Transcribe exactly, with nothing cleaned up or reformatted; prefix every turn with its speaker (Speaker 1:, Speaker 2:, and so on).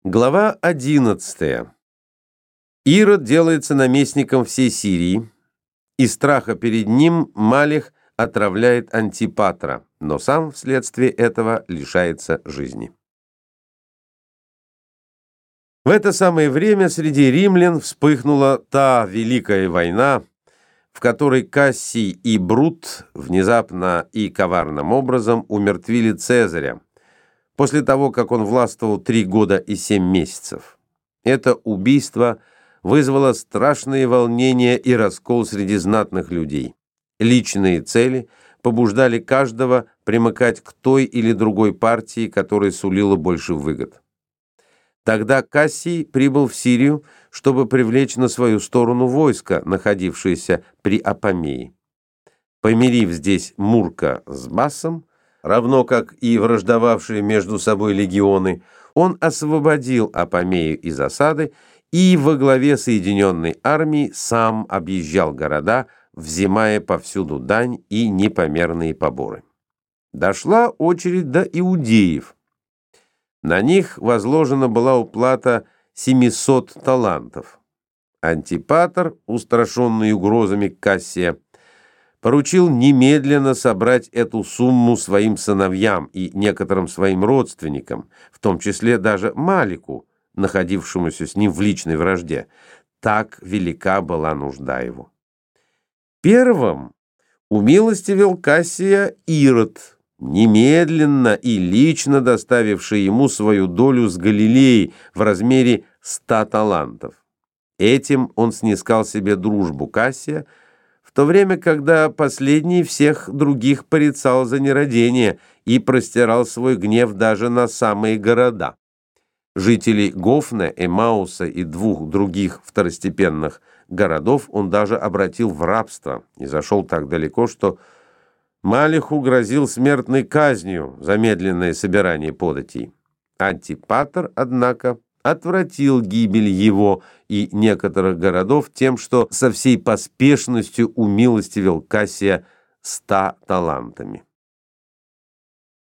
Speaker 1: Глава одиннадцатая. Ирод делается наместником всей Сирии. Из страха перед ним Малих отравляет Антипатра, но сам вследствие этого лишается жизни. В это самое время среди римлян вспыхнула та великая война, в которой Кассий и Брут внезапно и коварным образом умертвили Цезаря, после того, как он властвовал три года и семь месяцев. Это убийство вызвало страшные волнения и раскол среди знатных людей. Личные цели побуждали каждого примыкать к той или другой партии, которая сулила больше выгод. Тогда Кассий прибыл в Сирию, чтобы привлечь на свою сторону войско, находившееся при Апамее. Помирив здесь Мурка с Басом, равно как и враждовавшие между собой легионы, он освободил Апамею из осады и во главе соединенной армии сам объезжал города, взимая повсюду дань и непомерные поборы. Дошла очередь до иудеев. На них возложена была уплата семисот талантов. Антипатр, устрашенный угрозами Кассия, поручил немедленно собрать эту сумму своим сыновьям и некоторым своим родственникам, в том числе даже Малику, находившемуся с ним в личной вражде. Так велика была нужда его. Первым умилостивил Кассия Ирод, немедленно и лично доставивший ему свою долю с Галилеи в размере ста талантов. Этим он снискал себе дружбу Кассия, в то время, когда последний всех других порицал за нерадение и простирал свой гнев даже на самые города. Жителей Гофна, Эмауса и двух других второстепенных городов он даже обратил в рабство и зашел так далеко, что Малиху грозил смертной казнью за медленное собирание податей. Антипатр, однако, отвратил гибель его и некоторых городов тем, что со всей поспешностью умилостивил Кассия ста талантами.